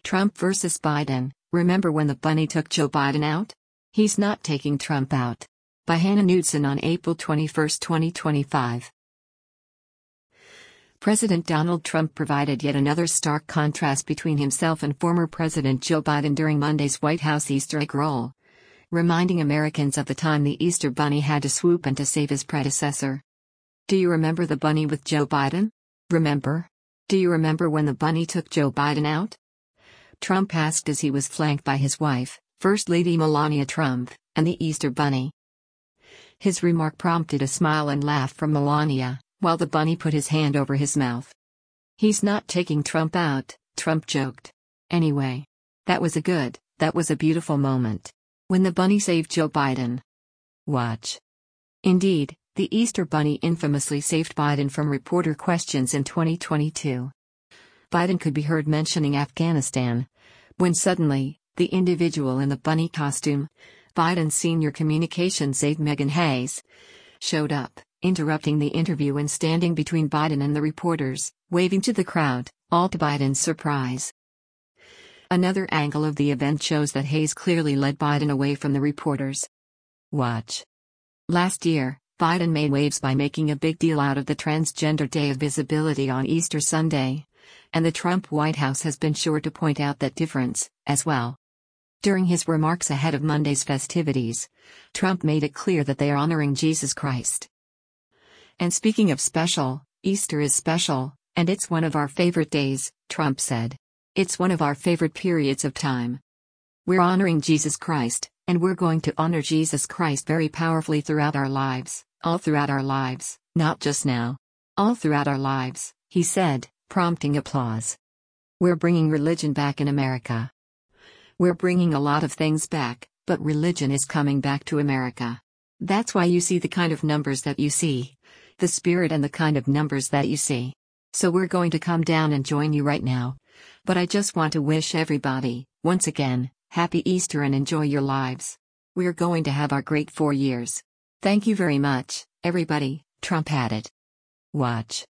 Trump versus Biden. Remember when the bunny took Joe Biden out? He's not taking Trump out. By Hannah Knudsen on April 21, 2025. President Donald Trump provided yet another stark contrast between himself and former President Joe Biden during Monday's White House Easter egg roll, reminding Americans of the time the Easter Bunny had to swoop in to save his predecessor. Do you remember the bunny with Joe Biden? Remember? Do you remember when the bunny took Joe Biden out? Trump asked as he was flanked by his wife, First Lady Melania Trump, and the Easter Bunny. His remark prompted a smile and laugh from Melania, while the bunny put his hand over his mouth. He's not taking Trump out, Trump joked. Anyway. That was a beautiful moment. When the bunny saved Joe Biden. Watch. Indeed, the Easter Bunny infamously saved Biden from reporter questions in 2022. Biden could be heard mentioning Afghanistan, when suddenly, the individual in the bunny costume, Biden's senior communications aide Meghan Hayes, showed up, interrupting the interview and standing between Biden and the reporters, waving to the crowd, all to Biden's surprise. Another angle of the event shows that Hayes clearly led Biden away from the reporters. Watch. Last year, Biden made waves by making a big deal out of the Transgender Day of Visibility on Easter Sunday, and the Trump White House has been sure to point out that difference, as well. During his remarks ahead of Monday's festivities, Trump made it clear that they are honoring Jesus Christ. And speaking of special, Easter is special, and it's one of our favorite days, Trump said. It's one of our favorite periods of time. We're honoring Jesus Christ, and we're going to honor Jesus Christ very powerfully throughout our lives, all throughout our lives, not just now. All throughout our lives, he said, prompting applause. We're bringing religion back in America. We're bringing a lot of things back, but religion is coming back to America. That's why you see the kind of numbers that you see. The spirit and the kind of numbers that you see. So we're going to come down and join you right now. But I just want to wish everybody, once again, happy Easter and enjoy your lives. We're going to have our great 4 years. Thank you very much, everybody, Trump added. Watch.